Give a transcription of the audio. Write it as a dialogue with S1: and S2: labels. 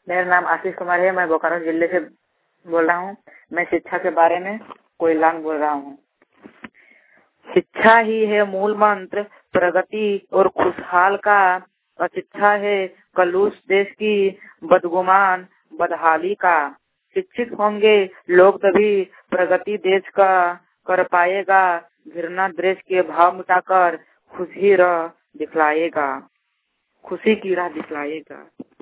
S1: मेरा नाम आशीष कुमार है। मैं बोकारो जिले से बोल रहा हूँ। मैं शिक्षा के बारे में कोई लाइन बोल रहा हूँ। शिक्षा ही है मूल मंत्र प्रगति और खुशहाल का। अशिक्षा है कलुष देश की बदगुमान बदहाली का। शिक्षित होंगे लोग तभी प्रगति देश का कर पाएगा। घृणा द्वेष के भाव मिटाकर खुशी की राह दिखलाएगा।